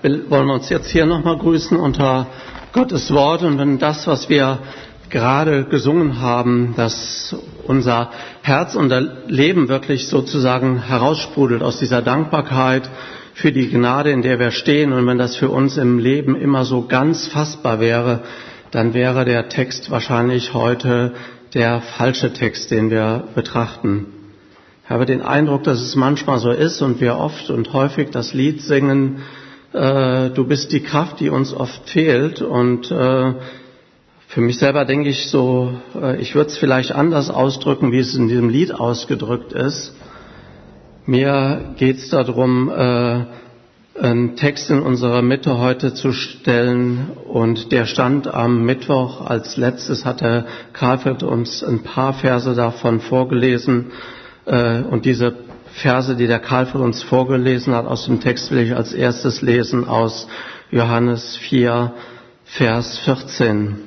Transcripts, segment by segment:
wir wollen uns jetzt hier nochmal grüßen unter Gottes Wort. Und wenn das, was wir gerade gesungen haben, dass unser Herz, unser Leben wirklich sozusagen heraussprudelt aus dieser Dankbarkeit für die Gnade, in der wir stehen, und wenn das für uns im Leben immer so ganz fassbar wäre, dann wäre der Text wahrscheinlich heute der falsche Text, den wir betrachten. Ich habe den Eindruck, dass es manchmal so ist und wir oft und häufig das Lied singen, du bist die Kraft, die uns oft fehlt. Und für mich selber denke ich so, ich würde es vielleicht anders ausdrücken, wie es in diesem Lied ausgedrückt ist. Mir geht es darum, einen Text in unserer Mitte heute zu stellen, und der stand am Mittwoch als letztes, hat der Karlfeld uns ein paar Verse davon vorgelesen, und diese Verse, die der Karlfeld uns vorgelesen hat aus dem Text, will ich als erstes lesen aus Johannes 4, Vers 14.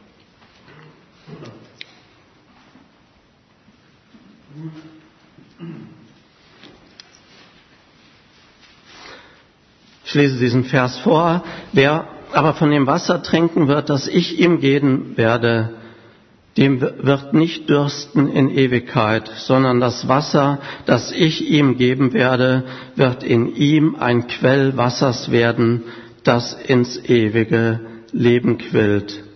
Ich lese diesen Vers vor. Wer aber von dem Wasser trinken wird, das ich ihm geben werde, dem wird nicht dürsten in Ewigkeit, sondern das Wasser, das ich ihm geben werde, wird in ihm ein Quell Wassers werden, das ins ewige Leben quillt.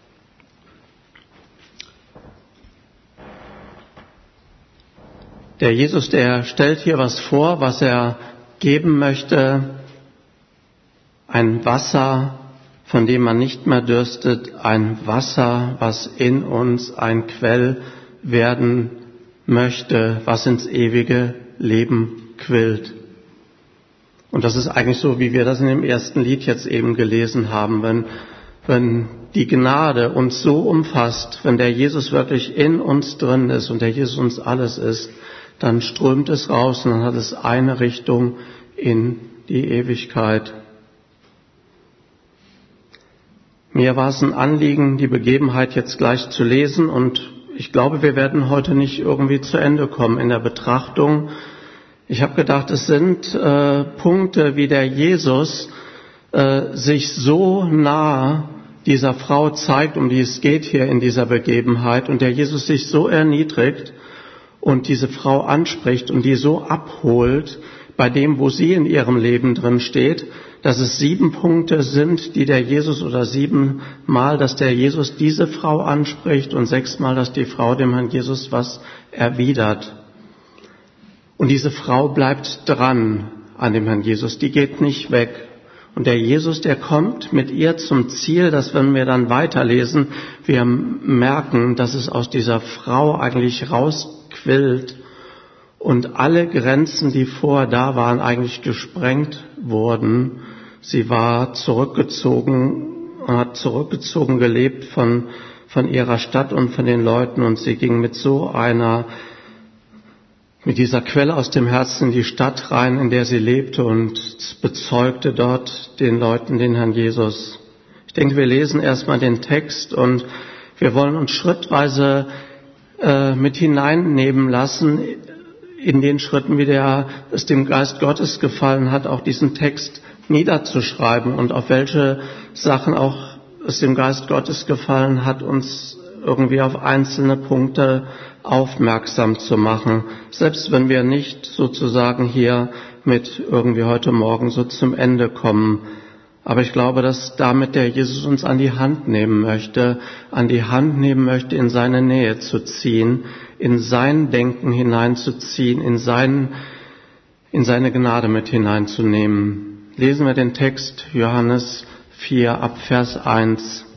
Der Jesus, der stellt hier was vor, was er geben möchte. Ein Wasser, von dem man nicht mehr dürstet, ein Wasser, was in uns ein Quell werden möchte, was ins ewige Leben quillt. Und das ist eigentlich so, wie wir das in dem ersten Lied jetzt eben gelesen haben. Wenn die Gnade uns so umfasst, wenn der Jesus wirklich in uns drin ist und der Jesus uns alles ist, dann strömt es raus und dann hat es eine Richtung in die Ewigkeit. Mir war es ein Anliegen, die Begebenheit jetzt gleich zu lesen, und ich glaube, wir werden heute nicht irgendwie zu Ende kommen in der Betrachtung. Ich habe gedacht, es sind Punkte, wie der Jesus sich so nah dieser Frau zeigt, um die es geht hier in dieser Begebenheit, und der Jesus sich so erniedrigt und diese Frau anspricht und die so abholt bei dem, wo sie in ihrem Leben drin steht, dass es 7 Punkte sind, die der Jesus, oder 7 Mal, dass der Jesus diese Frau anspricht, und 6 Mal, dass die Frau dem Herrn Jesus was erwidert. Und diese Frau bleibt dran an dem Herrn Jesus, die geht nicht weg. Und der Jesus, der kommt mit ihr zum Ziel, dass, wenn wir dann weiterlesen, wir merken, dass es aus dieser Frau eigentlich rausquillt und alle Grenzen, die vorher da waren, eigentlich gesprengt wurden. Sie war zurückgezogen und hat zurückgezogen gelebt von ihrer Stadt und von den Leuten, und sie ging mit dieser Quelle aus dem Herzen in die Stadt rein, in der sie lebte, und bezeugte dort den Leuten den Herrn Jesus. Ich denke, wir lesen erstmal den Text, und wir wollen uns schrittweise mit hineinnehmen lassen in den Schritten, wie es dem Geist Gottes gefallen hat, auch diesen Text niederzuschreiben, und auf welche Sachen auch es dem Geist Gottes gefallen hat, uns irgendwie auf einzelne Punkte aufmerksam zu machen, selbst wenn wir nicht sozusagen hier mit irgendwie heute Morgen so zum Ende kommen. Aber ich glaube, dass damit der Jesus uns an die Hand nehmen möchte, in seine Nähe zu ziehen, in sein Denken hineinzuziehen, in seine Gnade mit hineinzunehmen. Lesen wir den Text Johannes 4 ab Vers 1.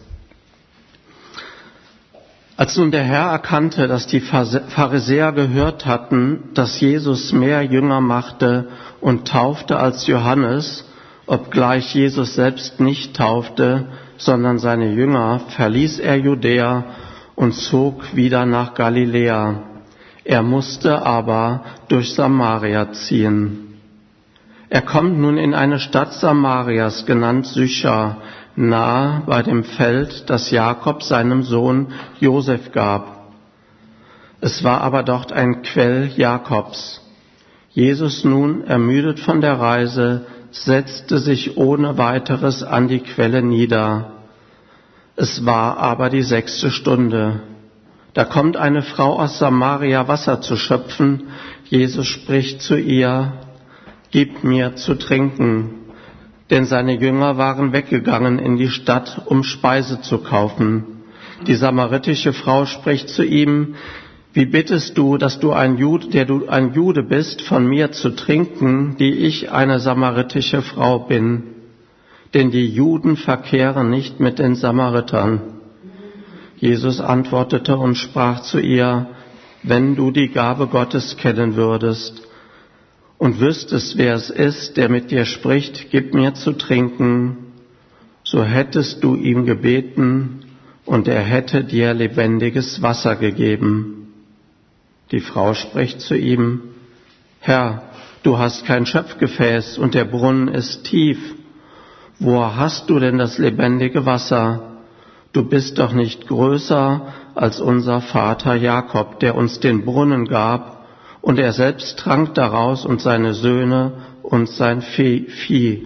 Als nun der Herr erkannte, dass die Pharisäer gehört hatten, dass Jesus mehr Jünger machte und taufte als Johannes, obgleich Jesus selbst nicht taufte, sondern seine Jünger, verließ er Judäa und zog wieder nach Galiläa. Er musste aber durch Samaria ziehen. Er kommt nun in eine Stadt Samarias, genannt Sychar, nahe bei dem Feld, das Jakob seinem Sohn Josef gab. Es war aber dort ein Quell Jakobs. Jesus nun, ermüdet von der Reise, setzte sich ohne weiteres an die Quelle nieder. Es war aber die 6. Stunde. Da kommt eine Frau aus Samaria, Wasser zu schöpfen. Jesus spricht zu ihr: Gib mir zu trinken. Denn seine Jünger waren weggegangen in die Stadt, um Speise zu kaufen. Die samaritische Frau spricht zu ihm: Wie bittest du, der du ein Jude bist, von mir zu trinken, die ich eine samaritische Frau bin? Denn die Juden verkehren nicht mit den Samaritern. Jesus antwortete und sprach zu ihr: Wenn du die Gabe Gottes kennen würdest und wüsstest, wer es ist, der mit dir spricht, gib mir zu trinken, so hättest du ihm gebeten, und er hätte dir lebendiges Wasser gegeben. Die Frau spricht zu ihm: Herr, du hast kein Schöpfgefäß und der Brunnen ist tief. Woher hast du denn das lebendige Wasser? Du bist doch nicht größer als unser Vater Jakob, der uns den Brunnen gab, und er selbst trank daraus und seine Söhne und sein Vieh.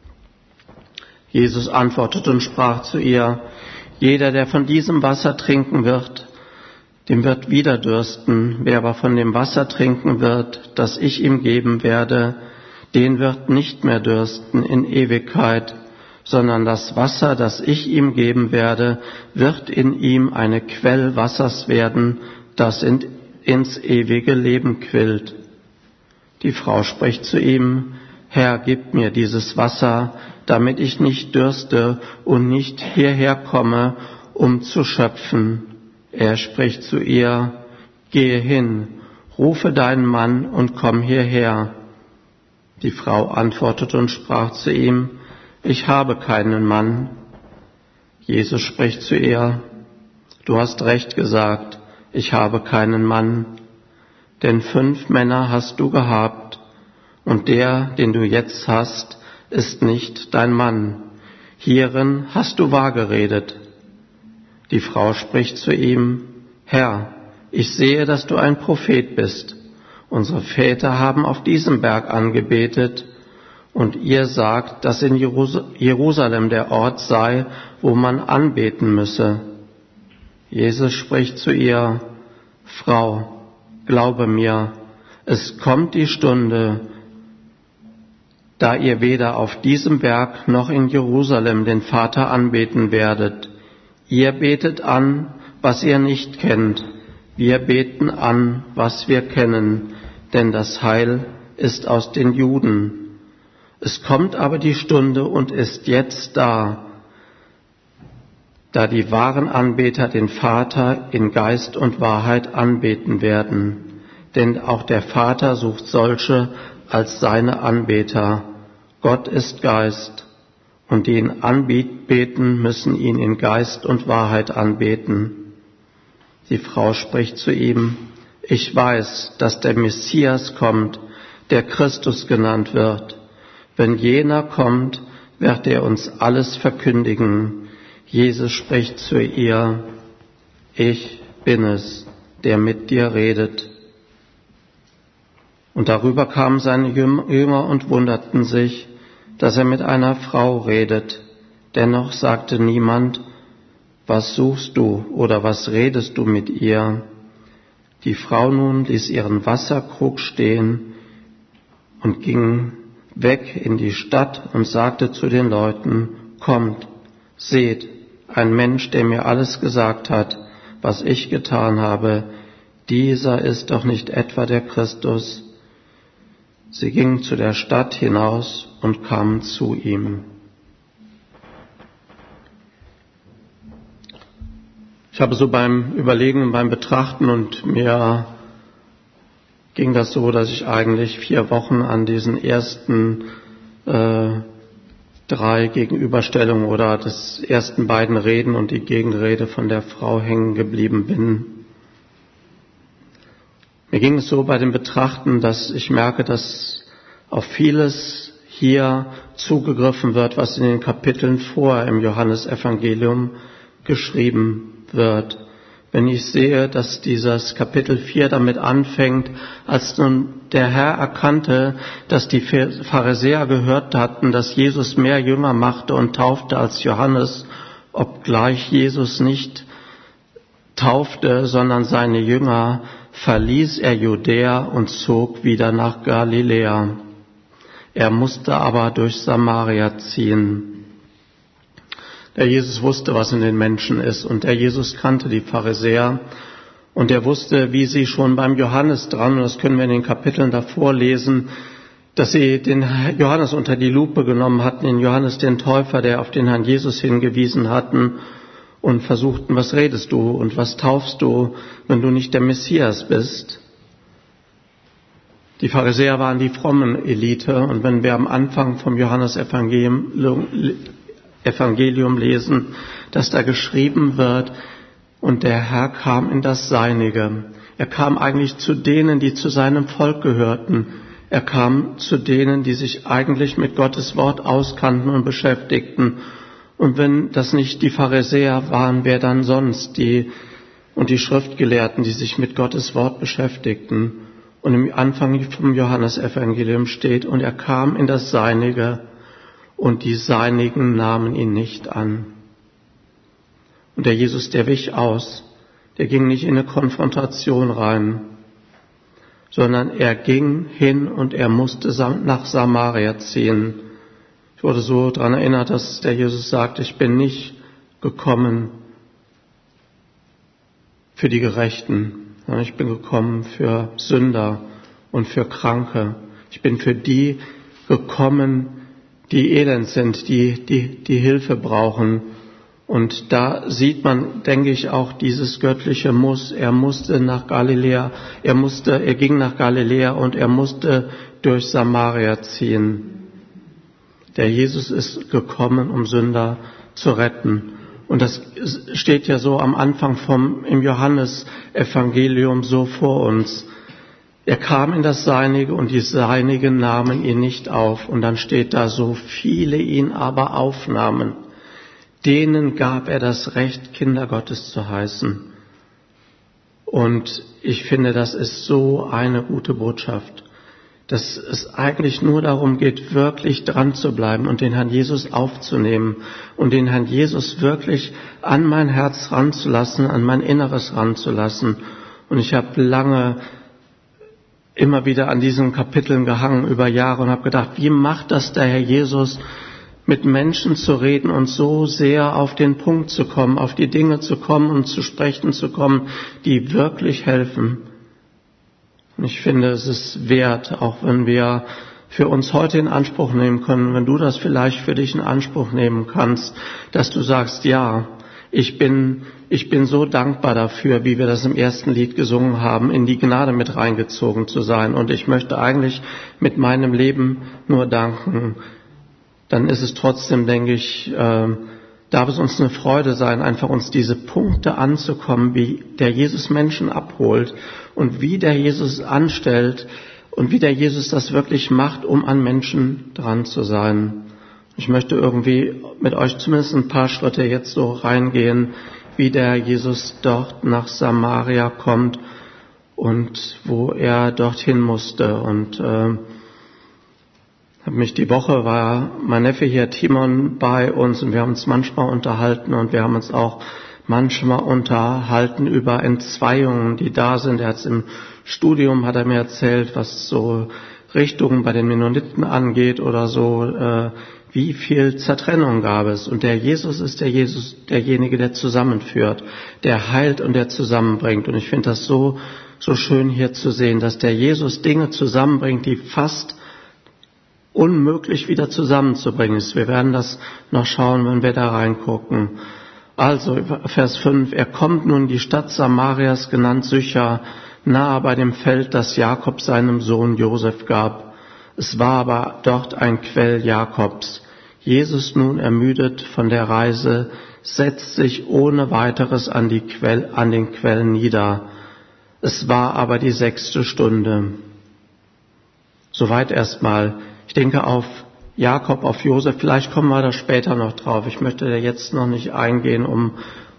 Jesus antwortete und sprach zu ihr: Jeder, der von diesem Wasser trinken wird, dem wird wieder dürsten. Wer aber von dem Wasser trinken wird, das ich ihm geben werde, den wird nicht mehr dürsten in Ewigkeit, sondern das Wasser, das ich ihm geben werde, wird in ihm eine Quell Wassers werden, das ins ewige Leben quillt. Die Frau spricht zu ihm: Herr, gib mir dieses Wasser, damit ich nicht dürste und nicht hierher komme, um zu schöpfen. Er spricht zu ihr: Gehe hin, rufe deinen Mann und komm hierher. Die Frau antwortete und sprach zu ihm: Ich habe keinen Mann. Jesus spricht zu ihr: Du hast recht gesagt, ich habe keinen Mann. Denn 5 Männer hast du gehabt, und der, den du jetzt hast, ist nicht dein Mann. Hierin hast du wahr geredet. Die Frau spricht zu ihm: Herr, ich sehe, dass du ein Prophet bist. Unsere Väter haben auf diesem Berg angebetet, und ihr sagt, dass in Jerusalem der Ort sei, wo man anbeten müsse. Jesus spricht zu ihr: Frau, glaube mir, es kommt die Stunde, da ihr weder auf diesem Berg noch in Jerusalem den Vater anbeten werdet. Ihr betet an, was ihr nicht kennt. Wir beten an, was wir kennen, denn das Heil ist aus den Juden. Es kommt aber die Stunde und ist jetzt da die wahren Anbeter den Vater in Geist und Wahrheit anbeten werden. Denn auch der Vater sucht solche als seine Anbeter. Gott ist Geist, und die ihn anbeten, müssen ihn in Geist und Wahrheit anbeten. Die Frau spricht zu ihm: Ich weiß, dass der Messias kommt, der Christus genannt wird. Wenn jener kommt, wird er uns alles verkündigen. Jesus spricht zu ihr: Ich bin es, der mit dir redet. Und darüber kamen seine Jünger und wunderten sich, dass er mit einer Frau redet. Dennoch sagte niemand: Was suchst du oder was redest du mit ihr? Die Frau nun ließ ihren Wasserkrug stehen und ging weg in die Stadt und sagte zu den Leuten: Kommt, seht, ein Mensch, der mir alles gesagt hat, was ich getan habe, dieser ist doch nicht etwa der Christus. Sie gingen zu der Stadt hinaus und kamen zu ihm. Ich habe so beim Überlegen und beim Betrachten, und mir ging das so, dass ich eigentlich 4 Wochen an diesen ersten 3 Gegenüberstellungen oder des ersten beiden Reden und die Gegenrede von der Frau hängen geblieben bin. Mir ging es so bei dem Betrachten, dass ich merke, dass auf vieles hier zugegriffen wird, was in den Kapiteln vorher im Johannesevangelium geschrieben wird. wenn ich sehe, dass dieses Kapitel 4 damit anfängt, als nun der Herr erkannte, dass die Pharisäer gehört hatten, dass Jesus mehr Jünger machte und taufte als Johannes, obgleich Jesus nicht taufte, sondern seine Jünger, verließ er Judäa und zog wieder nach Galiläa. Er musste aber durch Samaria ziehen. Der Jesus wusste, was in den Menschen ist, und der Jesus kannte die Pharisäer und er wusste, wie sie schon beim Johannes dran, und das können wir in den Kapiteln davor lesen, dass sie den Johannes unter die Lupe genommen hatten, den Johannes den Täufer, der auf den Herrn Jesus hingewiesen hatten, und versuchten, was redest du und was taufst du, wenn du nicht der Messias bist? Die Pharisäer waren die frommen Elite, und wenn wir am Anfang vom Johannes-Evangelium lesen, dass da geschrieben wird, und der Herr kam in das Seinige. Er kam eigentlich zu denen, die zu seinem Volk gehörten. Er kam zu denen, die sich eigentlich mit Gottes Wort auskannten und beschäftigten. Und wenn das nicht die Pharisäer waren, wer dann sonst? Die Schriftgelehrten, die sich mit Gottes Wort beschäftigten. Und im Anfang vom Johannesevangelium steht, und er kam in das Seinige, und die Seinigen nahmen ihn nicht an. Und der Jesus, der wich aus, der ging nicht in eine Konfrontation rein, sondern er ging hin und er musste nach Samaria ziehen. Ich wurde so daran erinnert, dass der Jesus sagt, ich bin nicht gekommen für die Gerechten, sondern ich bin gekommen für Sünder und für Kranke. Ich bin für die gekommen, die elend sind, die Hilfe brauchen. Und da sieht man, denke ich, auch dieses göttliche Muss. Er musste nach Galiläa, er ging nach Galiläa und er musste durch Samaria ziehen. Der Jesus ist gekommen, um Sünder zu retten. Und das steht ja so am Anfang im Johannesevangelium so vor uns. Er kam in das Seinige und die Seinigen nahmen ihn nicht auf. Und dann steht da, so viele ihn aber aufnahmen, denen gab er das Recht, Kinder Gottes zu heißen. Und ich finde, das ist so eine gute Botschaft, dass es eigentlich nur darum geht, wirklich dran zu bleiben und den Herrn Jesus aufzunehmen und den Herrn Jesus wirklich an mein Herz ranzulassen, an mein Inneres ranzulassen. Und ich habe lange immer wieder an diesen Kapiteln gehangen über Jahre und habe gedacht, wie macht das der Herr Jesus, mit Menschen zu reden und so sehr auf den Punkt zu kommen, auf die Dinge zu kommen und zu sprechen zu kommen, die wirklich helfen. Und ich finde, es ist wert, auch wenn wir für uns heute in Anspruch nehmen können, wenn du das vielleicht für dich in Anspruch nehmen kannst, dass du sagst, ja, ich bin so dankbar dafür, wie wir das im ersten Lied gesungen haben, in die Gnade mit reingezogen zu sein. Und ich möchte eigentlich mit meinem Leben nur danken. Dann ist es trotzdem, denke ich, darf es uns eine Freude sein, einfach uns diese Punkte anzukommen, wie der Jesus Menschen abholt und wie der Jesus anstellt und wie der Jesus das wirklich macht, um an Menschen dran zu sein. Ich möchte irgendwie mit euch zumindest ein paar Schritte jetzt so reingehen, wie der Jesus dort nach Samaria kommt und wo er dorthin musste. Und die Woche war mein Neffe hier, Timon, bei uns und wir haben uns manchmal unterhalten und wir haben uns auch manchmal unterhalten über Entzweiungen, die da sind. Er hat im Studium, hat er mir erzählt, was so Richtungen bei den Mennoniten angeht oder so, wie viel Zertrennung gab es. Und der Jesus ist derjenige, der zusammenführt, der heilt und der zusammenbringt. Und ich finde das so schön hier zu sehen, dass der Jesus Dinge zusammenbringt, die fast unmöglich wieder zusammenzubringen ist. Wir werden das noch schauen, wenn wir da reingucken. Also, Vers 5, er kommt nun in die Stadt Samarias, genannt Sychar, nahe bei dem Feld, das Jakob seinem Sohn Josef gab. Es war aber dort ein Quell Jakobs. Jesus nun, ermüdet von der Reise, setzt sich ohne weiteres an den Quell nieder. Es war aber die 6. Stunde. Soweit erstmal. Ich denke auf Jakob, auf Josef, vielleicht kommen wir da später noch drauf. Ich möchte da jetzt noch nicht eingehen, um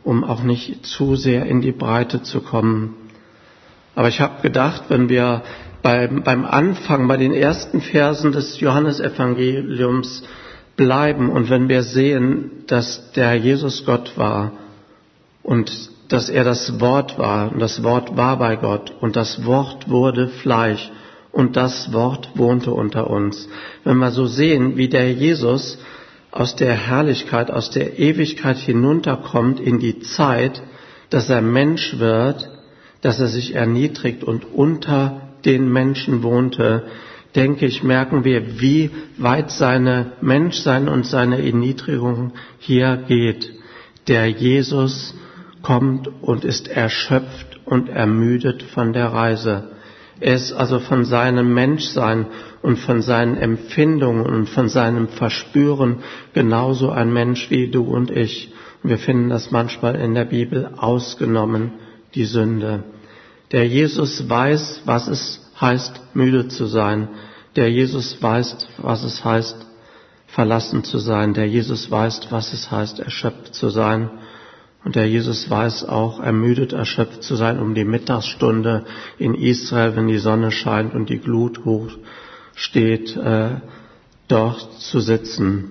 um auch nicht zu sehr in die Breite zu kommen. Aber ich habe gedacht, wenn wir beim Anfang, bei den ersten Versen des Johannesevangeliums bleiben und wenn wir sehen, dass der Jesus Gott war und dass er das Wort war und das Wort war bei Gott und das Wort wurde Fleisch und das Wort wohnte unter uns. Wenn wir so sehen, wie der Jesus aus der Herrlichkeit, aus der Ewigkeit hinunterkommt in die Zeit, dass er Mensch wird, dass er sich erniedrigt und unter den Menschen wohnte, denke ich, merken wir, wie weit seine Menschsein und seine Erniedrigung hier geht. Der Jesus kommt und ist erschöpft und ermüdet von der Reise. Er ist also von seinem Menschsein und von seinen Empfindungen und von seinem Verspüren genauso ein Mensch wie du und ich. Und wir finden das manchmal in der Bibel ausgenommen, die Sünde. Der Jesus weiß, was es heißt, müde zu sein. Der Jesus weiß, was es heißt, verlassen zu sein. Der Jesus weiß, was es heißt, erschöpft zu sein. Und der Jesus weiß auch, ermüdet, erschöpft zu sein, um die Mittagsstunde in Israel, wenn die Sonne scheint und die Glut hoch steht, dort zu sitzen.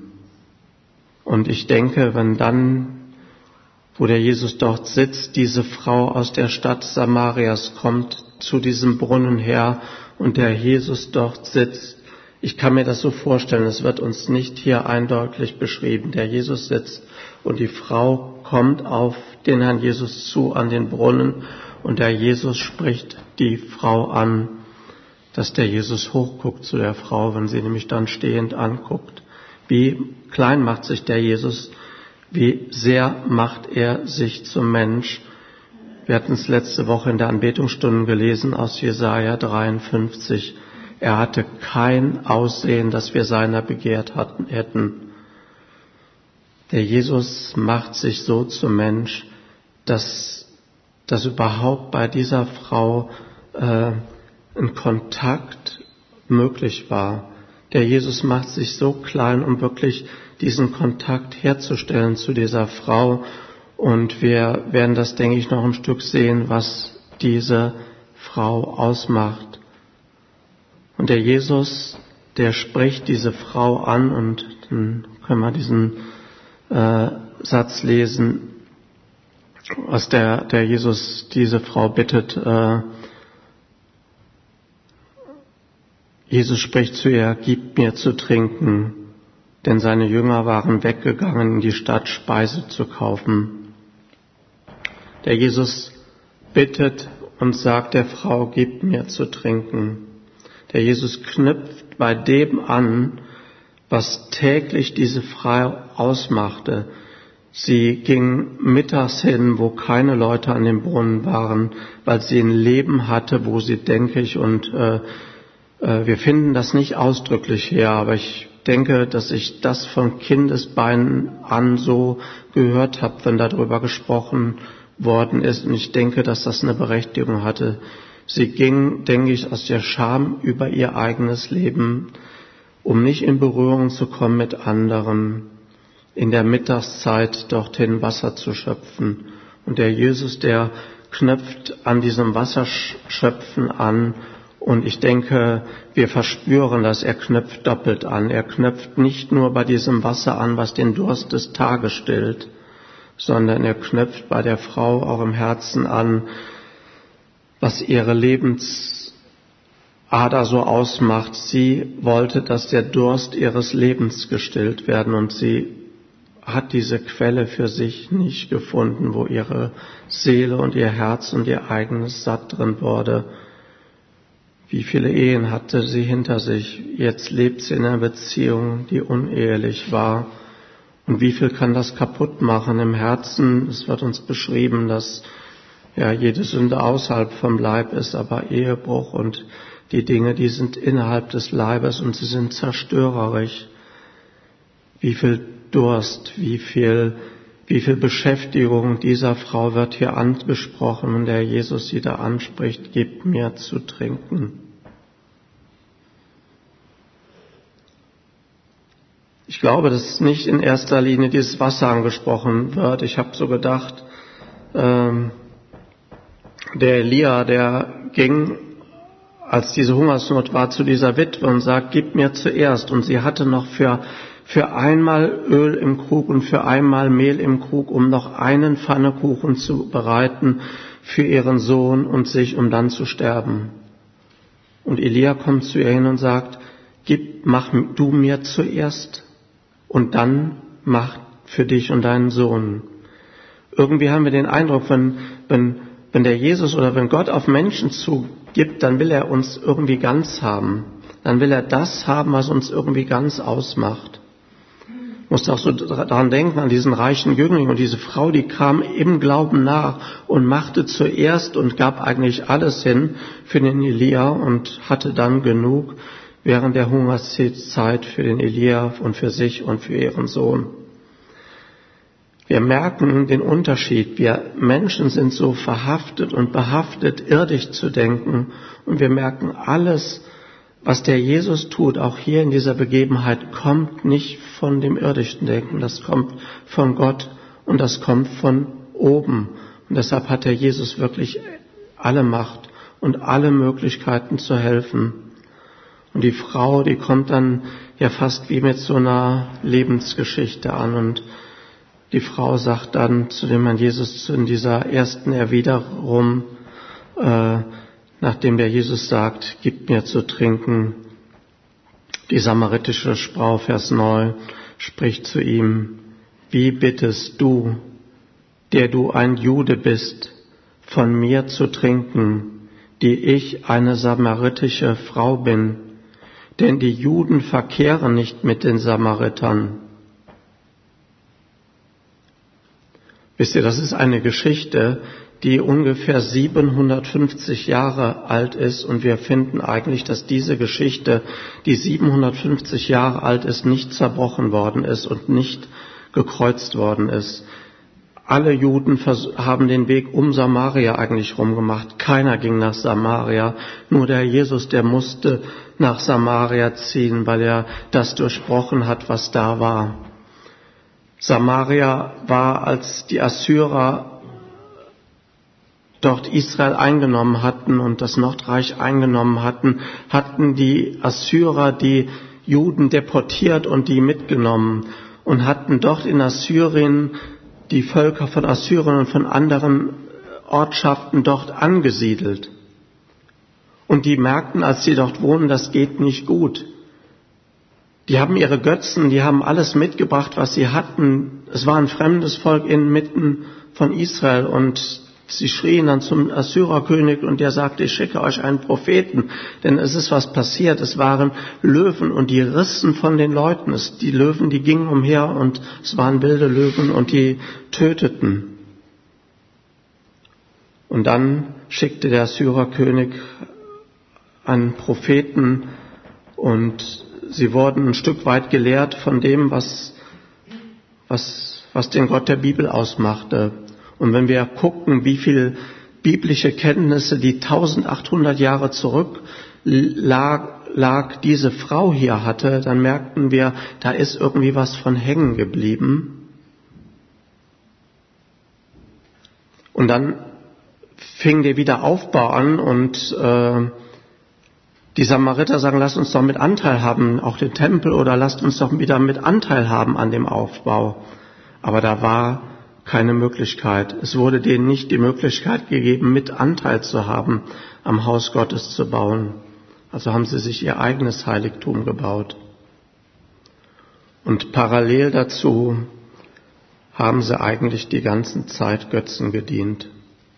Und ich denke, wenn dann, wo der Jesus dort sitzt, diese Frau aus der Stadt Samarias kommt zu diesem Brunnen her und der Jesus dort sitzt, ich kann mir das so vorstellen, es wird uns nicht hier eindeutig beschrieben. Der Jesus sitzt und die Frau kommt auf den Herrn Jesus zu an den Brunnen und der Jesus spricht die Frau an, dass der Jesus hochguckt zu der Frau, wenn sie nämlich dann stehend anguckt. Wie klein macht sich der Jesus, wie sehr macht er sich zum Mensch. Wir hatten es letzte Woche in der Anbetungsstunde gelesen aus Jesaja 53. Er hatte kein Aussehen, das wir seiner begehrt hätten. Der Jesus macht sich so zum Mensch, dass überhaupt bei dieser Frau ein Kontakt möglich war. Der Jesus macht sich so klein, um wirklich diesen Kontakt herzustellen zu dieser Frau. Und wir werden das, denke ich, noch ein Stück sehen, was diese Frau ausmacht. Und der Jesus, der spricht diese Frau an und dann können wir diesen Satz lesen, was der Jesus diese Frau bittet. Jesus spricht zu ihr, gib mir zu trinken, denn seine Jünger waren weggegangen, in die Stadt Speise zu kaufen. Der Jesus bittet und sagt der Frau, gib mir zu trinken. Der Jesus knüpft bei dem an, was täglich diese Frau ausmachte. Sie ging mittags hin, wo keine Leute an dem Brunnen waren, weil sie ein Leben hatte, wo sie, denke ich, und wir finden das nicht ausdrücklich her, aber ich denke, dass ich das von Kindesbeinen an so gehört habe, wenn darüber gesprochen worden ist. Und ich denke, dass das eine Berechtigung hatte. Sie ging, denke ich, aus der Scham über ihr eigenes Leben, um nicht in Berührung zu kommen mit anderen, in der Mittagszeit dorthin Wasser zu schöpfen. Und der Jesus, der knöpft an diesem Wasserschöpfen an. Und ich denke, wir verspüren das, er knöpft doppelt an. Er knöpft nicht nur bei diesem Wasser an, was den Durst des Tages stillt, sondern er knöpft bei der Frau auch im Herzen an, was ihre Lebensader so ausmacht. Sie wollte, dass der Durst ihres Lebens gestillt werden und sie hat diese Quelle für sich nicht gefunden, wo ihre Seele und ihr Herz und ihr eigenes satt drin wurde. Wie viele Ehen hatte sie hinter sich? Jetzt lebt sie in einer Beziehung, die unehelich war. Und wie viel kann das kaputt machen im Herzen? Es wird uns beschrieben, dass ja jede Sünde außerhalb vom Leib ist, aber Ehebruch und die Dinge, die sind innerhalb des Leibes und sie sind zerstörerisch. Wie viel Durst, wie viel Beschäftigung dieser Frau wird hier angesprochen, wenn der Jesus sie da anspricht, gib mir zu trinken. Ich glaube, dass nicht in erster Linie dieses Wasser angesprochen wird. Ich habe so gedacht, Der Elia, der ging, als diese Hungersnot war, zu dieser Witwe und sagt, gib mir zuerst. Und sie hatte noch für einmal Öl im Krug und für einmal Mehl im Krug, um noch einen Pfannekuchen zu bereiten für ihren Sohn und sich, um dann zu sterben. Und Elia kommt zu ihr hin und sagt, mach du mir zuerst und dann mach für dich und deinen Sohn. Irgendwie haben wir den Eindruck, wenn der Jesus oder wenn Gott auf Menschen zugibt, dann will er uns irgendwie ganz haben. Dann will er das haben, was uns irgendwie ganz ausmacht. Ich musste auch so daran denken, an diesen reichen Jüngling und diese Frau, die kam im Glauben nach und machte zuerst und gab eigentlich alles hin für den Elia und hatte dann genug während der Hungerszeit für den Elia und für sich und für ihren Sohn. Wir merken den Unterschied. Wir Menschen sind so verhaftet und behaftet, irdisch zu denken. Und wir merken, alles, was der Jesus tut, auch hier in dieser Begebenheit, kommt nicht von dem irdischen Denken. Das kommt von Gott und das kommt von oben. Und deshalb hat der Jesus wirklich alle Macht und alle Möglichkeiten zu helfen. Und die Frau, die kommt dann ja fast wie mit so einer Lebensgeschichte an. Und die Frau sagt dann zu dem Herrn Jesus in dieser ersten Erwiderung, nachdem der Jesus sagt, gib mir zu trinken, die samaritische Frau, Vers 9, spricht zu ihm, wie bittest du, der du ein Jude bist, von mir zu trinken, die ich eine samaritische Frau bin? Denn die Juden verkehren nicht mit den Samaritern. Wisst ihr, das ist eine Geschichte, die ungefähr 750 Jahre alt ist und wir finden eigentlich, dass diese Geschichte, die 750 Jahre alt ist, nicht zerbrochen worden ist und nicht gekreuzt worden ist. Alle Juden haben den Weg um Samaria eigentlich rumgemacht. Keiner ging nach Samaria. Nur der Jesus, der musste nach Samaria ziehen, weil er das durchbrochen hat, was da war. Samaria war, als die Assyrer dort Israel eingenommen hatten und das Nordreich eingenommen hatten die Assyrer die Juden deportiert und die mitgenommen und hatten dort in Assyrien die Völker von Assyrien und von anderen Ortschaften dort angesiedelt. Und die merkten, als sie dort wohnen, das geht nicht gut. Die haben ihre Götzen, die haben alles mitgebracht, was sie hatten. Es war ein fremdes Volk inmitten von Israel und sie schrien dann zum Assyrerkönig und der sagte, ich schicke euch einen Propheten, denn es ist was passiert. Es waren Löwen und die rissen von den Leuten. Die Löwen, die gingen umher und es waren wilde Löwen und die töteten. Und dann schickte der Assyrerkönig einen Propheten und sie wurden ein Stück weit gelehrt von dem, was den Gott der Bibel ausmachte. Und wenn wir gucken, wie viel biblische Kenntnisse, die 1800 Jahre zurück lag, diese Frau hier hatte, dann merkten wir, da ist irgendwie was von hängen geblieben. Und dann fing der Wiederaufbau an und die Samariter sagen, lasst uns doch mit Anteil haben, auch den Tempel, oder lasst uns doch wieder mit Anteil haben an dem Aufbau. Aber da war keine Möglichkeit. Es wurde denen nicht die Möglichkeit gegeben, mit Anteil zu haben, am Haus Gottes zu bauen. Also haben sie sich ihr eigenes Heiligtum gebaut. Und parallel dazu haben sie eigentlich die ganze Zeit Götzen gedient.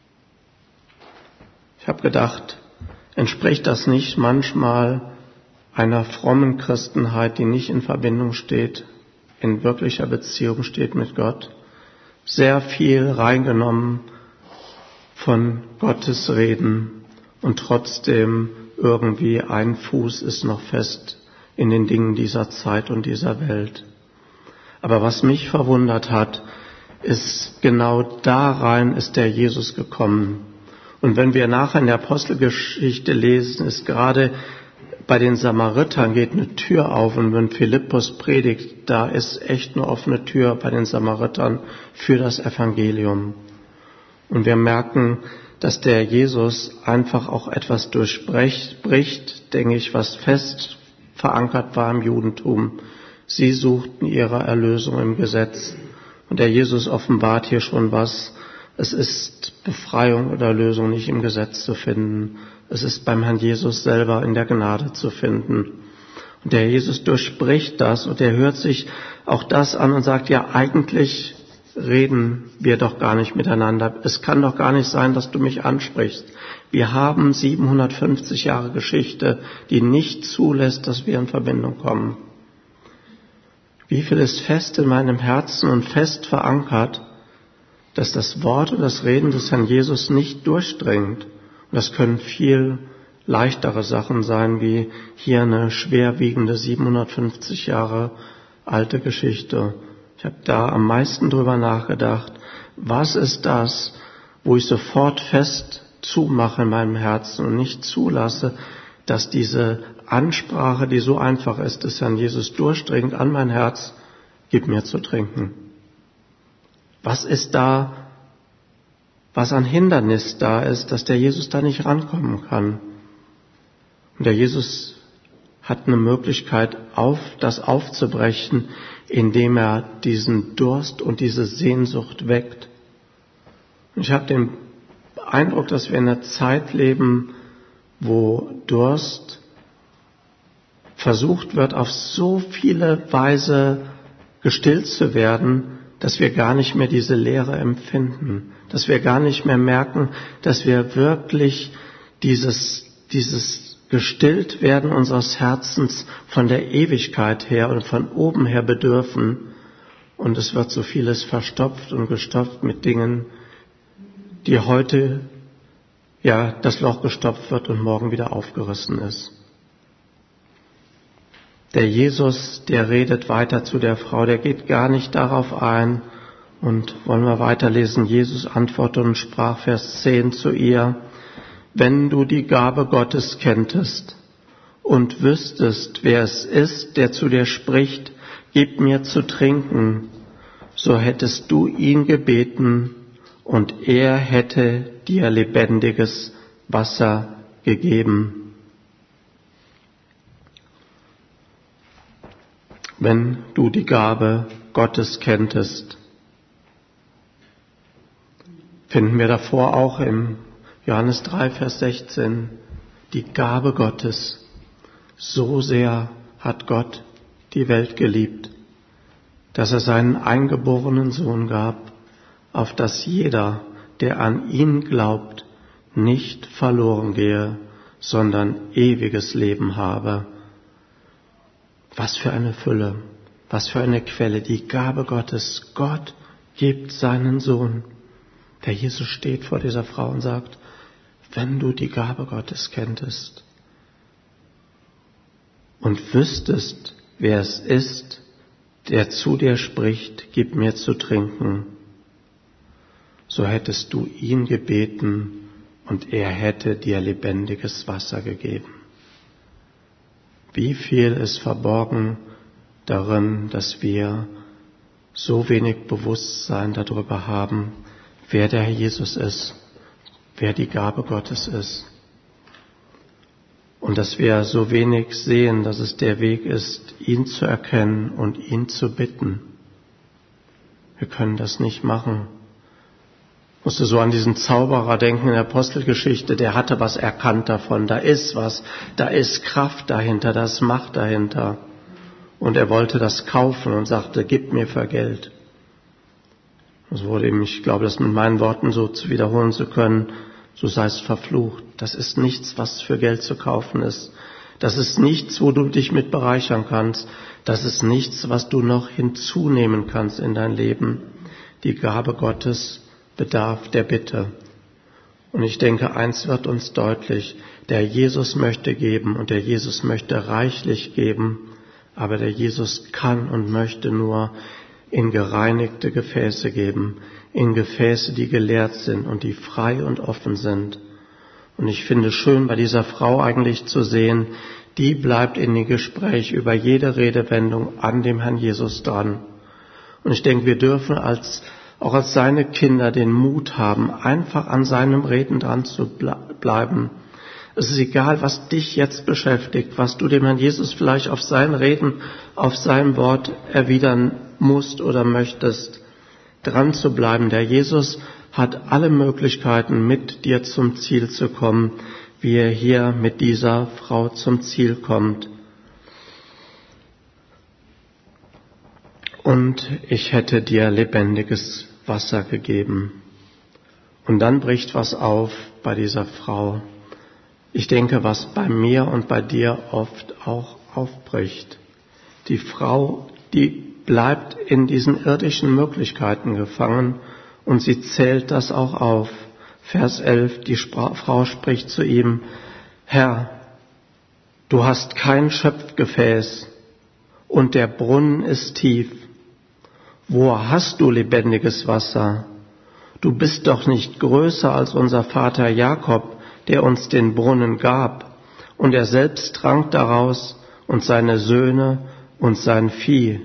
Ich habe gedacht, entspricht das nicht manchmal einer frommen Christenheit, die nicht in Verbindung steht, in wirklicher Beziehung steht mit Gott? Sehr viel reingenommen von Gottes Reden und trotzdem irgendwie ein Fuß ist noch fest in den Dingen dieser Zeit und dieser Welt. Aber was mich verwundert hat, ist, genau da rein ist der Jesus gekommen. Und wenn wir nachher in der Apostelgeschichte lesen, ist gerade bei den Samaritern geht eine Tür auf, und wenn Philippus predigt, da ist echt eine offene Tür bei den Samaritern für das Evangelium. Und wir merken, dass der Jesus einfach auch etwas durchbricht, denke ich, was fest verankert war im Judentum. Sie suchten ihre Erlösung im Gesetz. Und der Jesus offenbart hier schon was. Es ist Befreiung oder Erlösung nicht im Gesetz zu finden. Es ist beim Herrn Jesus selber in der Gnade zu finden. Und der Jesus durchbricht das und er hört sich auch das an und sagt, ja, eigentlich reden wir doch gar nicht miteinander. Es kann doch gar nicht sein, dass du mich ansprichst. Wir haben 750 Jahre Geschichte, die nicht zulässt, dass wir in Verbindung kommen. Wie viel ist fest in meinem Herzen und fest verankert, dass das Wort und das Reden des Herrn Jesus nicht durchdringt. Und das können viel leichtere Sachen sein, wie hier eine schwerwiegende 750 Jahre alte Geschichte. Ich habe da am meisten drüber nachgedacht, was ist das, wo ich sofort fest zumache in meinem Herzen und nicht zulasse, dass diese Ansprache, die so einfach ist, des Herrn Jesus durchdringt an mein Herz, gib mir zu trinken. Was ist da, was an Hindernis da ist, dass der Jesus da nicht rankommen kann? Und der Jesus hat eine Möglichkeit, das aufzubrechen, indem er diesen Durst und diese Sehnsucht weckt. Und ich habe den Eindruck, dass wir in einer Zeit leben, wo Durst versucht wird, auf so viele Weise gestillt zu werden, dass wir gar nicht mehr diese Leere empfinden, dass wir gar nicht mehr merken, dass wir wirklich dieses gestillt werden unseres Herzens von der Ewigkeit her und von oben her bedürfen. Und es wird so vieles verstopft und gestopft mit Dingen, die heute, ja, das Loch gestopft wird und morgen wieder aufgerissen ist. Der Jesus, der redet weiter zu der Frau, der geht gar nicht darauf ein. Und wollen wir weiterlesen, Jesus antwortete und sprach, Vers 10 zu ihr, wenn du die Gabe Gottes kenntest und wüsstest, wer es ist, der zu dir spricht, gib mir zu trinken, so hättest du ihn gebeten und er hätte dir lebendiges Wasser gegeben. Wenn du die Gabe Gottes kenntest, finden wir davor auch im Johannes 3, Vers 16, die Gabe Gottes. So sehr hat Gott die Welt geliebt, dass er seinen eingeborenen Sohn gab, auf dass jeder, der an ihn glaubt, nicht verloren gehe, sondern ewiges Leben habe. Was für eine Fülle, was für eine Quelle, die Gabe Gottes. Gott gibt seinen Sohn. Der Jesus steht vor dieser Frau und sagt, wenn du die Gabe Gottes kenntest und wüsstest, wer es ist, der zu dir spricht, gib mir zu trinken, so hättest du ihn gebeten und er hätte dir lebendiges Wasser gegeben. Wie viel ist verborgen darin, dass wir so wenig Bewusstsein darüber haben, wer der Herr Jesus ist, wer die Gabe Gottes ist. Und dass wir so wenig sehen, dass es der Weg ist, ihn zu erkennen und ihn zu bitten. Wir können das nicht machen. Ich musste so an diesen Zauberer denken in der Apostelgeschichte, der hatte was erkannt davon, da ist was, da ist Kraft dahinter, da ist Macht dahinter. Und er wollte das kaufen und sagte, gib mir für Geld. Das wurde ihm, ich glaube, das mit meinen Worten so zu wiederholen zu können, so sei es verflucht. Das ist nichts, was für Geld zu kaufen ist. Das ist nichts, wo du dich mit bereichern kannst. Das ist nichts, was du noch hinzunehmen kannst in dein Leben. Die Gabe Gottes bedarf der Bitte. Und ich denke, eins wird uns deutlich, der Jesus möchte geben und der Jesus möchte reichlich geben, aber der Jesus kann und möchte nur in gereinigte Gefäße geben, in Gefäße, die geleert sind und die frei und offen sind. Und ich finde schön bei dieser Frau eigentlich zu sehen, die bleibt in dem Gespräch über jede Redewendung an dem Herrn Jesus dran. Und ich denke, wir dürfen als auch als seine Kinder den Mut haben, einfach an seinem Reden dran zu bleiben. Es ist egal, was dich jetzt beschäftigt, was du dem Herrn Jesus vielleicht auf sein Reden, auf sein Wort erwidern musst oder möchtest, dran zu bleiben. Der Jesus hat alle Möglichkeiten, mit dir zum Ziel zu kommen, wie er hier mit dieser Frau zum Ziel kommt. Und ich hätte dir lebendiges Wasser gegeben. Und dann bricht was auf bei dieser Frau. Ich denke, was bei mir und bei dir oft auch aufbricht. Die Frau, die bleibt in diesen irdischen Möglichkeiten gefangen und sie zählt das auch auf. Vers 11, die Frau spricht zu ihm, Herr, du hast kein Schöpfgefäß und der Brunnen ist tief. Wo hast du lebendiges Wasser? Du bist doch nicht größer als unser Vater Jakob, der uns den Brunnen gab, und er selbst trank daraus und seine Söhne und sein Vieh.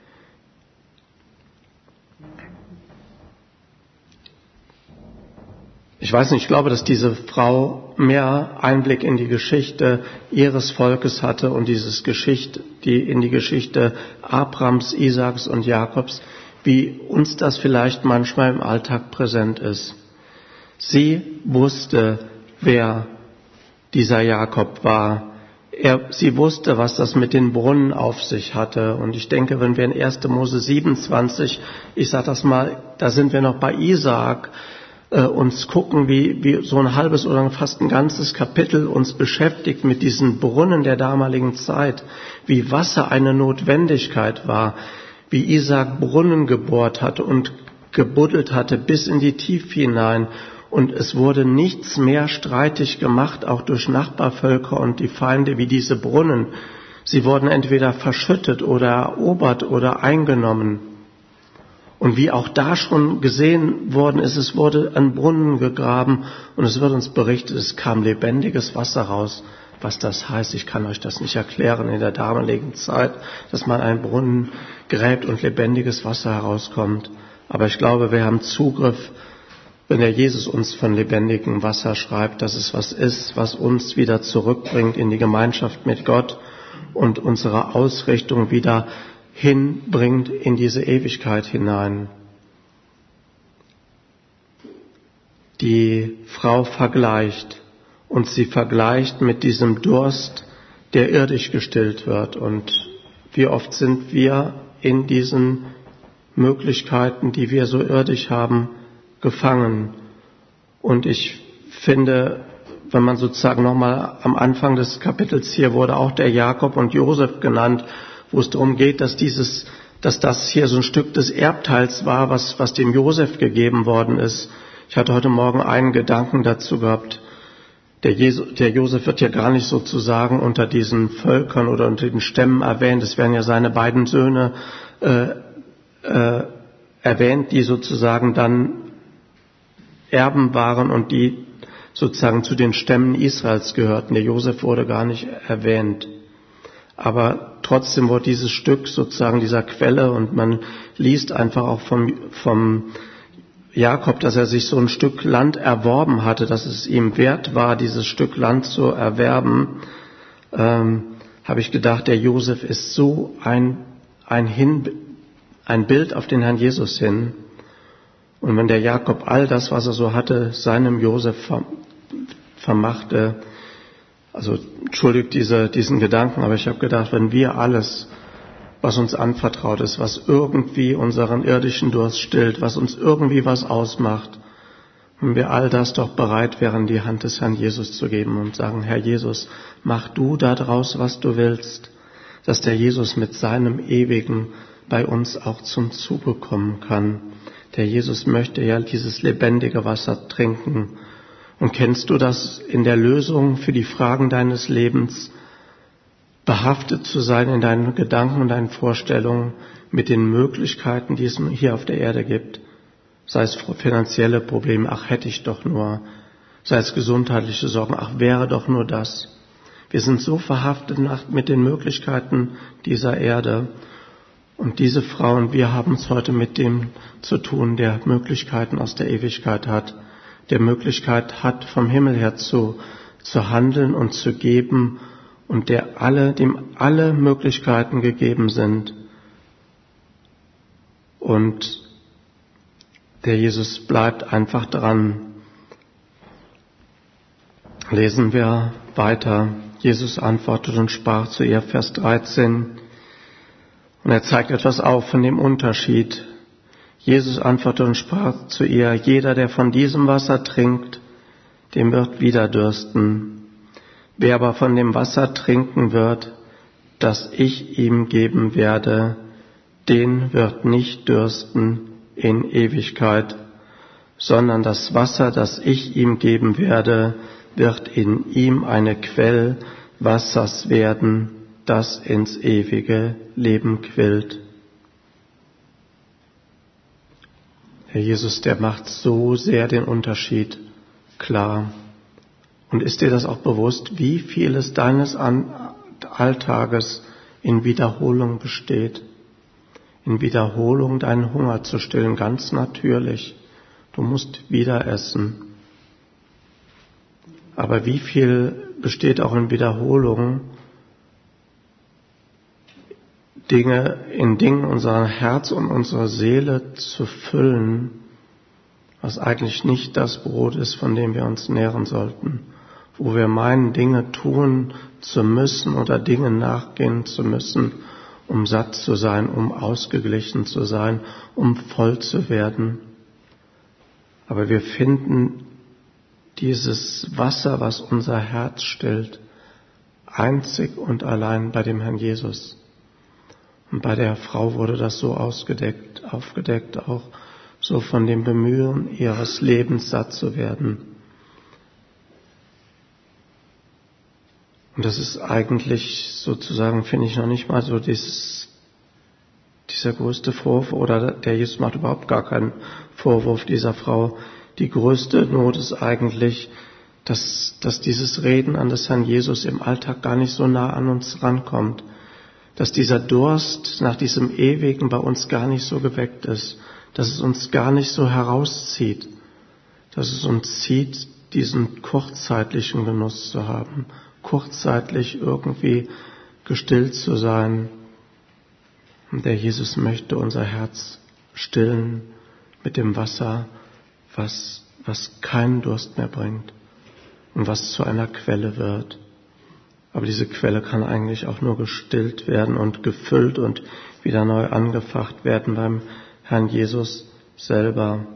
Ich weiß nicht, ich glaube, dass diese Frau mehr Einblick in die Geschichte ihres Volkes hatte und in die Geschichte Abrahams, Isaaks und Jakobs, wie uns das vielleicht manchmal im Alltag präsent ist. Sie wusste, wer dieser Jakob war. Sie wusste, was das mit den Brunnen auf sich hatte. Und ich denke, wenn wir in 1. Mose 27, ich sage das mal, da sind wir noch bei Isaak, uns gucken, wie so ein halbes oder fast ein ganzes Kapitel uns beschäftigt mit diesen Brunnen der damaligen Zeit, wie Wasser eine Notwendigkeit war, wie Isaak Brunnen gebohrt hatte und gebuddelt hatte bis in die Tiefe hinein. Und es wurde nichts mehr streitig gemacht, auch durch Nachbarvölker und die Feinde, wie diese Brunnen. Sie wurden entweder verschüttet oder erobert oder eingenommen. Und wie auch da schon gesehen worden ist, es wurde ein Brunnen gegraben und es wird uns berichtet, es kam lebendiges Wasser raus. Was das heißt, ich kann euch das nicht erklären in der damaligen Zeit, dass man einen Brunnen gräbt und lebendiges Wasser herauskommt. Aber ich glaube, wir haben Zugriff, wenn der Jesus uns von lebendigem Wasser schreibt, dass es was ist, was uns wieder zurückbringt in die Gemeinschaft mit Gott und unsere Ausrichtung wieder hinbringt in diese Ewigkeit hinein. Die Frau vergleicht und sie vergleicht mit diesem Durst, der irdisch gestillt wird. Und wie oft sind wir in diesen Möglichkeiten, die wir so irdisch haben, gefangen. Und ich finde, wenn man sozusagen nochmal am Anfang des Kapitels hier wurde auch der Jakob und Josef genannt, wo es darum geht, dass das hier so ein Stück des Erbteils war, was dem Josef gegeben worden ist. Ich hatte heute Morgen einen Gedanken dazu gehabt. Der Josef wird ja gar nicht sozusagen unter diesen Völkern oder unter den Stämmen erwähnt. Es werden ja seine beiden Söhne erwähnt, die sozusagen dann Erben waren und die sozusagen zu den Stämmen Israels gehörten. Der Josef wurde gar nicht erwähnt. Aber trotzdem wurde dieses Stück sozusagen dieser Quelle und man liest einfach auch vom Jakob, dass er sich so ein Stück Land erworben hatte, dass es ihm wert war, dieses Stück Land zu erwerben, habe ich gedacht, der Josef ist so ein Bild auf den Herrn Jesus hin. Und wenn der Jakob all das, was er so hatte, seinem Josef vermachte, also entschuldigt diesen Gedanken, aber ich habe gedacht, wenn wir alles, was uns anvertraut ist, was irgendwie unseren irdischen Durst stillt, was uns irgendwie was ausmacht, wenn wir all das doch bereit wären, die Hand des Herrn Jesus zu geben und sagen, Herr Jesus, mach du daraus, was du willst, dass der Jesus mit seinem Ewigen bei uns auch zum Zuge kommen kann. Der Jesus möchte ja dieses lebendige Wasser trinken. Und kennst du das in der Lösung für die Fragen deines Lebens, behaftet zu sein in deinen Gedanken und deinen Vorstellungen mit den Möglichkeiten, die es hier auf der Erde gibt? Sei es finanzielle Probleme, ach hätte ich doch nur, sei es gesundheitliche Sorgen, ach wäre doch nur das. Wir sind so verhaftet mit den Möglichkeiten dieser Erde. Und diese Frauen, wir haben es heute mit dem zu tun, der Möglichkeiten aus der Ewigkeit hat, der Möglichkeit hat, vom Himmel her zu handeln und zu geben und dem alle Möglichkeiten gegeben sind. Und der Jesus bleibt einfach dran. Lesen wir weiter. Jesus antwortete und sprach zu ihr, Vers 13, und er zeigt etwas auf von dem Unterschied. Jesus antwortete und sprach zu ihr, jeder, der von diesem Wasser trinkt, dem wird wieder dürsten. Wer aber von dem Wasser trinken wird, das ich ihm geben werde, den wird nicht dürsten in Ewigkeit, sondern das Wasser, das ich ihm geben werde, wird in ihm eine Quell Wassers werden, das ins ewige Leben quillt. Herr Jesus, der macht so sehr den Unterschied klar. Und ist dir das auch bewusst, wie vieles deines Alltages in Wiederholung besteht? In Wiederholung deinen Hunger zu stillen, ganz natürlich. Du musst wieder essen. Aber wie viel besteht auch in Wiederholung, in Dingen unser Herz und unsere Seele zu füllen, was eigentlich nicht das Brot ist, von dem wir uns nähren sollten, wo wir meinen, Dinge tun zu müssen oder Dinge nachgehen zu müssen, um satt zu sein, um ausgeglichen zu sein, um voll zu werden. Aber wir finden dieses Wasser, was unser Herz stillt, einzig und allein bei dem Herrn Jesus. Und bei der Frau wurde das so aufgedeckt, auch so von dem Bemühen ihres Lebens satt zu werden. Und das ist eigentlich sozusagen, finde ich, noch nicht mal so dieser größte Vorwurf, oder der Jesus macht überhaupt gar keinen Vorwurf dieser Frau. Die größte Not ist eigentlich, dass dieses Reden an des Herrn Jesus im Alltag gar nicht so nah an uns rankommt. Dass dieser Durst nach diesem Ewigen bei uns gar nicht so geweckt ist. Dass es uns gar nicht so herauszieht. Dass es uns zieht, diesen kurzzeitlichen Genuss zu haben. Kurzzeitig irgendwie gestillt zu sein. Und der Jesus möchte unser Herz stillen mit dem Wasser, was keinen Durst mehr bringt und was zu einer Quelle wird. Aber diese Quelle kann eigentlich auch nur gestillt werden und gefüllt und wieder neu angefacht werden beim Herrn Jesus selber.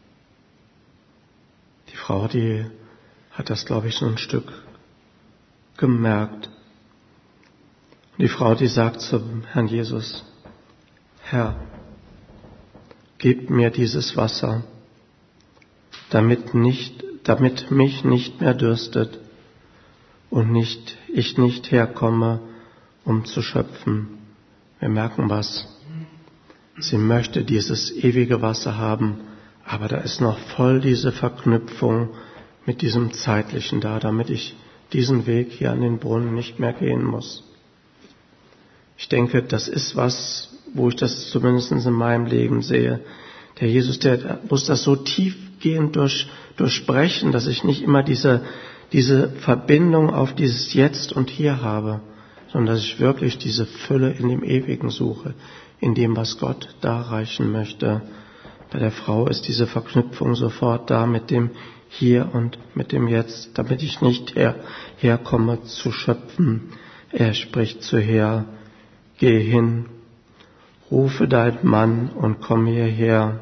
Die Frau, die hat das, glaube ich, so ein Stück gemerkt. Und die Frau, die sagt zum Herrn Jesus, Herr, gib mir dieses Wasser, damit mich nicht mehr dürstet und ich nicht herkomme, um zu schöpfen. Wir merken was. Sie möchte dieses ewige Wasser haben, aber da ist noch voll diese Verknüpfung mit diesem Zeitlichen da, damit ich diesen Weg hier an den Brunnen nicht mehr gehen muss. Ich denke, das ist was, wo ich das zumindest in meinem Leben sehe. Der Jesus, der muss das so tiefgehend durchbrechen, dass ich nicht immer diese Verbindung auf dieses Jetzt und Hier habe, sondern dass ich wirklich diese Fülle in dem Ewigen suche, in dem, was Gott darreichen möchte. Bei der Frau ist diese Verknüpfung sofort da mit dem Hier und mit dem Jetzt, damit ich nicht herkomme zu schöpfen. Er spricht zu ihr, geh hin, rufe deinen Mann und komm hierher.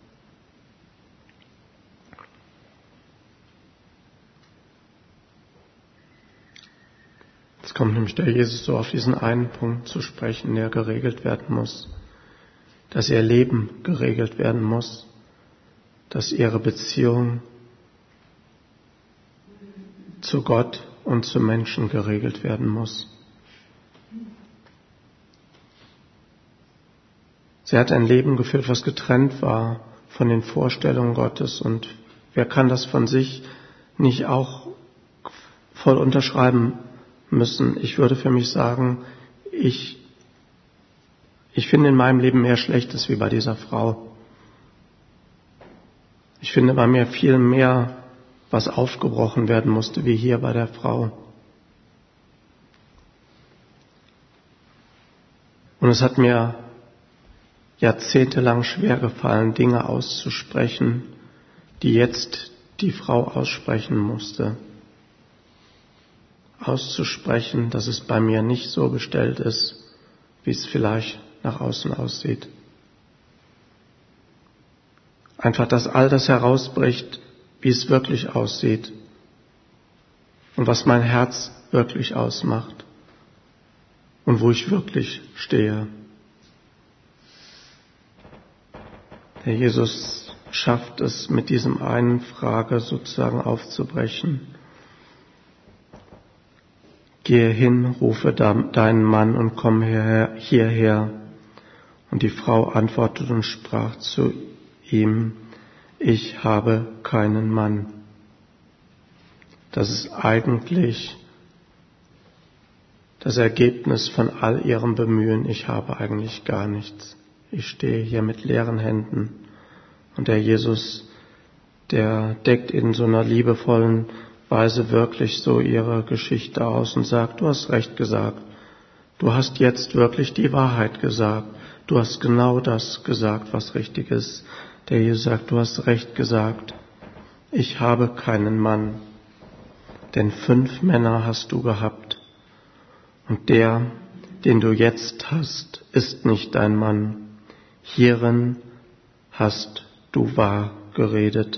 Jetzt kommt nämlich der Jesus so auf diesen einen Punkt zu sprechen, der geregelt werden muss. Dass ihr Leben geregelt werden muss. Dass ihre Beziehung zu Gott und zu Menschen geregelt werden muss. Sie hat ein Leben geführt, was getrennt war von den Vorstellungen Gottes. Und wer kann das von sich nicht auch voll unterschreiben müssen? Ich würde für mich sagen, ich Ich finde in meinem Leben mehr Schlechtes wie bei dieser Frau. Ich finde bei mir viel mehr, was aufgebrochen werden musste, wie hier bei der Frau. Und es hat mir jahrzehntelang schwer gefallen, Dinge auszusprechen, die jetzt die Frau aussprechen musste. Auszusprechen, dass es bei mir nicht so bestellt ist, wie es vielleicht nach außen aussieht. Einfach, dass all das herausbricht, wie es wirklich aussieht und was mein Herz wirklich ausmacht und wo ich wirklich stehe. Der Jesus schafft es, mit diesem einen Frage sozusagen aufzubrechen. Gehe hin, rufe deinen Mann und komm hierher. Und die Frau antwortete und sprach zu ihm, ich habe keinen Mann. Das ist eigentlich das Ergebnis von all ihrem Bemühen. Ich habe eigentlich gar nichts. Ich stehe hier mit leeren Händen. Und der Jesus, der deckt in so einer liebevollen Weise wirklich so ihre Geschichte aus und sagt, du hast recht gesagt. Du hast jetzt wirklich die Wahrheit gesagt. Du hast genau das gesagt, was richtig ist. Der Jesus sagt, du hast recht gesagt. Ich habe keinen Mann. Denn 5 Männer hast du gehabt. Und der, den du jetzt hast, ist nicht dein Mann. Hierin hast du wahr geredet.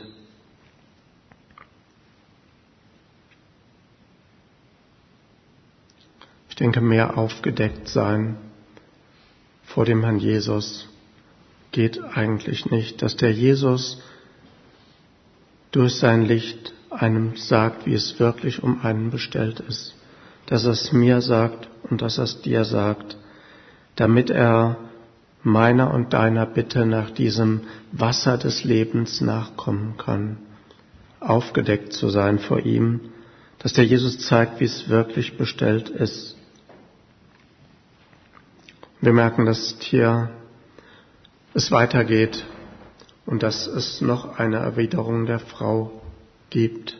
Ich denke, mehr aufgedeckt sein vor dem Herrn Jesus geht eigentlich nicht. Dass der Jesus durch sein Licht einem sagt, wie es wirklich um einen bestellt ist. Dass er es mir sagt und dass er es dir sagt, damit er meiner und deiner Bitte nach diesem Wasser des Lebens nachkommen kann. Aufgedeckt zu sein vor ihm, dass der Jesus zeigt, wie es wirklich bestellt ist. Wir merken, dass hier es weitergeht und dass es noch eine Erwiderung der Frau gibt.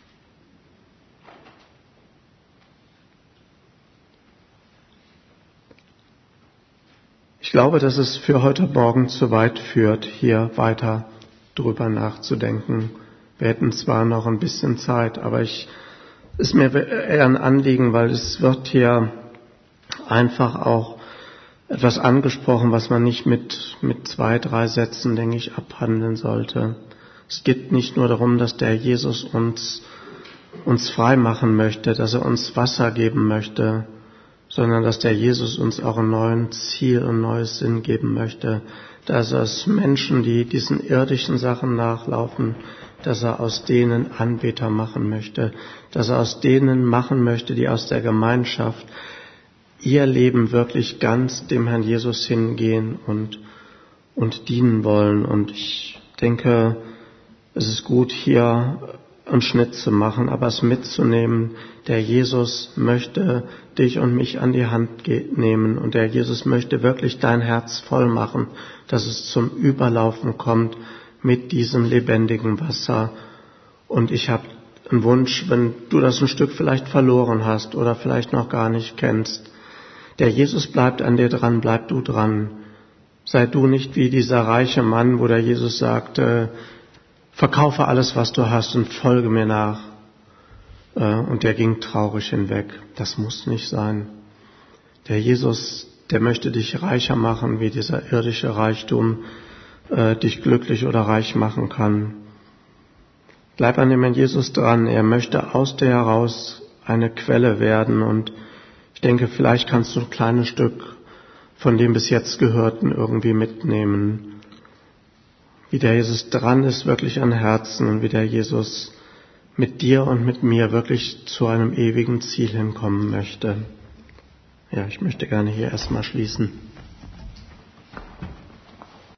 Ich glaube, dass es für heute Morgen zu weit führt, hier weiter drüber nachzudenken. Wir hätten zwar noch ein bisschen Zeit, aber ist mir eher ein Anliegen, weil es wird hier einfach auch etwas angesprochen, was man nicht mit 2, 3 Sätzen, denke ich, abhandeln sollte. Es geht nicht nur darum, dass der Jesus uns frei machen möchte, dass er uns Wasser geben möchte, sondern dass der Jesus uns auch ein neues Ziel und neues Sinn geben möchte, dass er es Menschen, die diesen irdischen Sachen nachlaufen, dass er aus denen Anbeter machen möchte, dass er aus denen machen möchte, die aus der Gemeinschaft ihr Leben wirklich ganz dem Herrn Jesus hingehen und dienen wollen. Und ich denke, es ist gut, hier einen Schnitt zu machen, aber es mitzunehmen. Der Jesus möchte dich und mich an die Hand nehmen und der Jesus möchte wirklich dein Herz voll machen, dass es zum Überlaufen kommt mit diesem lebendigen Wasser. Und ich habe einen Wunsch, wenn du das ein Stück vielleicht verloren hast oder vielleicht noch gar nicht kennst. Der Jesus bleibt an dir dran, bleib du dran. Sei du nicht wie dieser reiche Mann, wo der Jesus sagte, verkaufe alles, was du hast und folge mir nach. Und der ging traurig hinweg. Das muss nicht sein. Der Jesus, der möchte dich reicher machen, wie dieser irdische Reichtum dich glücklich oder reich machen kann. Bleib an dem Herrn Jesus dran. Er möchte aus dir heraus eine Quelle werden. Und ich denke, vielleicht kannst du ein kleines Stück von dem bis jetzt Gehörten irgendwie mitnehmen. Wie der Jesus dran ist, wirklich an Herzen und wie der Jesus mit dir und mit mir wirklich zu einem ewigen Ziel hinkommen möchte. Ja, ich möchte gerne hier erstmal schließen.